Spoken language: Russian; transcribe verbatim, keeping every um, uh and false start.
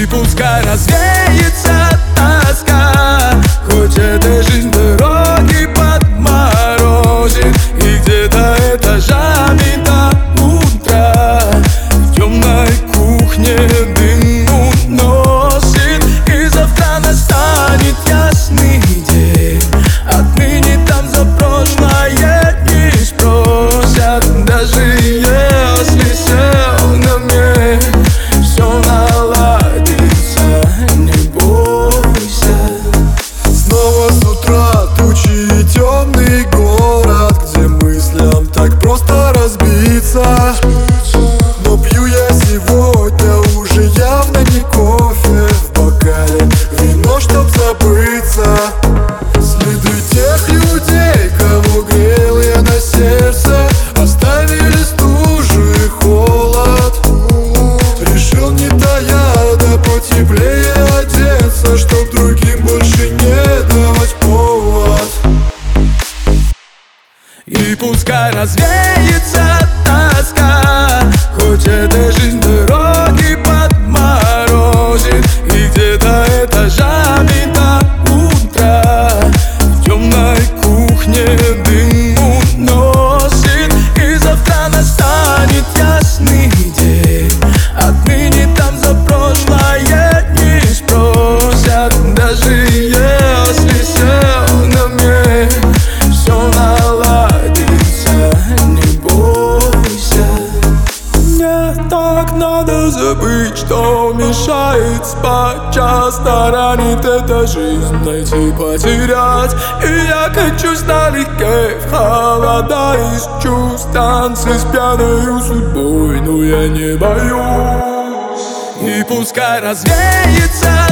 пускай развеется тоска, хоть эта жизнь дороги подморозит, и где-то этажами до утра в темной кухне дым уносит. И завтра настанет ясный день, отныне там за прошлое не спросят. Даже если сел на мне, все наладится, не бойся. Снова с утра тучи и темный город, где мыслям так просто разбиться. Но пью я сегодня уже явно не кофе, в бокале вино, чтоб забыться. Следы тех людей, кого грел я на сердце, оставили стужу и холод. Решил не тая, да потеплее одеться, чтоб другим больше не давать повод. И пускай развеется тоска, хоть эта жизнь дороги подморозит, и где-то этажами до утра в темной кухне дым уносит. И завтра настанет ясный день, отныне там за прошлое не спросят. Даже если сел на мне, все наладится, не бойся. Мне так надо забыть, что мешает спать. Часто ранит эта жизнь, найти, потерять. И я качусь налегке в холода из чувств, танцы с пьяною судьбой, но я не боюсь. И пускай развеется